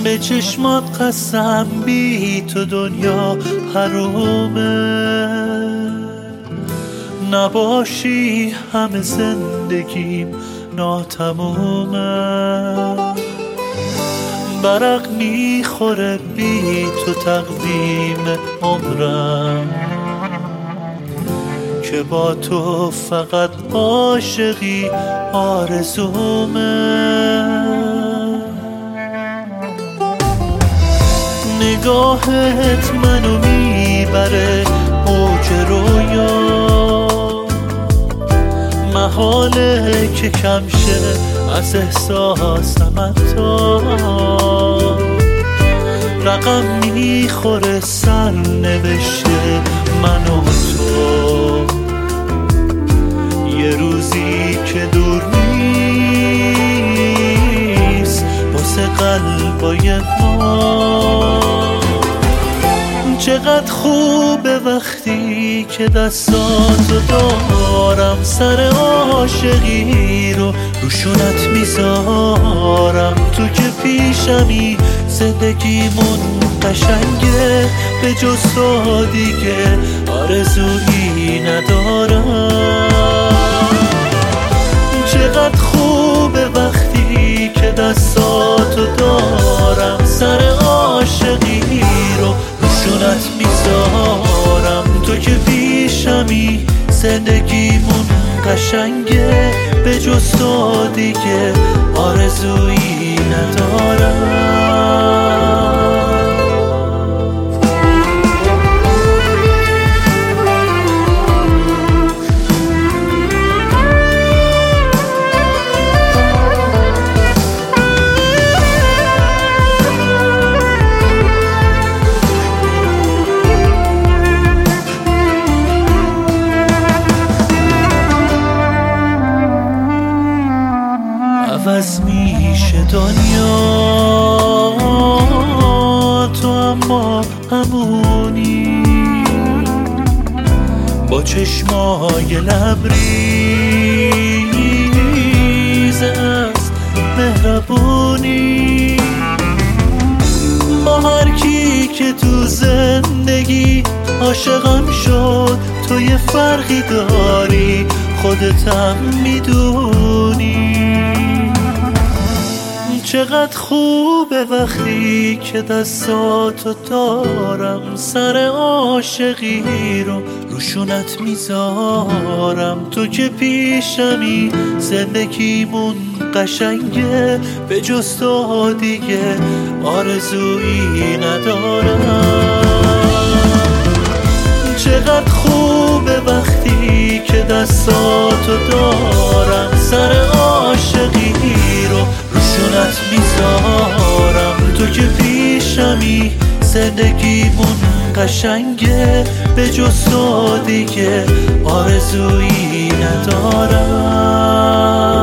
به چشمات قسم بی تو دنیا حرومه، نباشی همه زندگیم ناتمومه. برق میخوره بی تو تقویم عمرم، که با تو فقط عاشقی آرزومه. نگاهت منو میبره اوج رویا، محاله که کم شه از احساسم حتی. رقم میخوره سر نوشته من و تو، یه روزی که دور نیست واسه قلبای ما. چقدر خوبه وقتی که دستاتو دارم، سر عاشقی رو روشونت میذارم. تو که پیشمی زندگیمون قشنگه، به جز تو دیگه آرزویی ندارم. چقدر خوبه وقتی که دستاتو دارم، سر عاشقی رو روشونت میذارم. تو که پیشمی زندگیمون قشنگه، به جز تو دیگه آرزویی ندارم. عوض میشه دنیا تو، اما همونی با چشمای لبریز از مهربونی. با هر کی که تو زندگی عاشقم شد، تو یه فرقی داری خودتم میدونی. چقدر خوبه وقتی که دستاتو دارم، سر عاشقی رو روشونت میذارم. تو که پیشمی زندگیمون قشنگه، به جز تو دیگه آرزویی ندارم. چقدر خوبه وقتی که دستاتو دارم، سر عاشقی رو روشونت میذارم. تو که پیشمی زندگیمون قشنگه، به جز تو دیگه آرزویی ندارم.